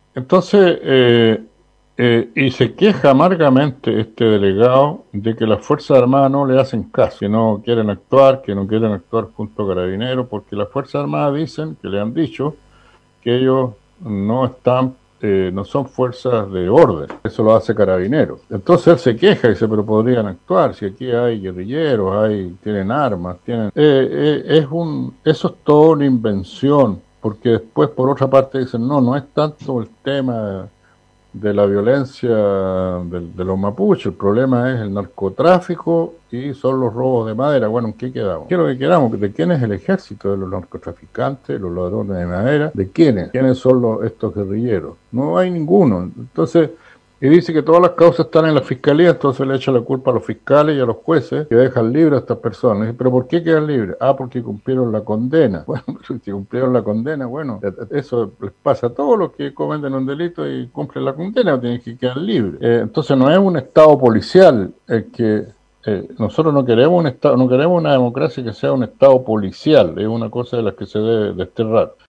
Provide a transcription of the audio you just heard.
Entonces, y se queja amargamente este delegado de que las Fuerzas Armadas no le hacen caso, que no quieren actuar, que no quieren actuar junto a Carabineros, porque las Fuerzas Armadas dicen, que le han dicho, que ellos no están, no son fuerzas de orden, eso lo hace Carabineros. Entonces él se queja y dice, pero podrían actuar, si aquí hay guerrilleros, tienen armas, eso es toda una invención, porque después por otra parte dicen, no, no es tanto el tema de la violencia de los mapuches. El problema es el narcotráfico y son los robos de madera. Bueno, ¿en qué quedamos? ¿Qué es lo que quedamos? ¿De quién es el ejército? ¿De los narcotraficantes, los ladrones de madera? ¿De quiénes? ¿Quiénes son estos guerrilleros? No hay ninguno. Entonces, y dice que todas las causas están en la fiscalía, entonces le echa la culpa a los fiscales y a los jueces que dejan libres a estas personas. Dice, ¿pero por qué quedan libres? Ah, porque cumplieron la condena. Bueno, si cumplieron la condena, bueno, eso les pasa a todos los que cometen un delito y cumplen la condena, tienen que quedar libres. Entonces no es un estado policial el que nosotros no queremos un estado, no queremos una democracia que sea un estado policial, es una cosa de las que se debe desterrar.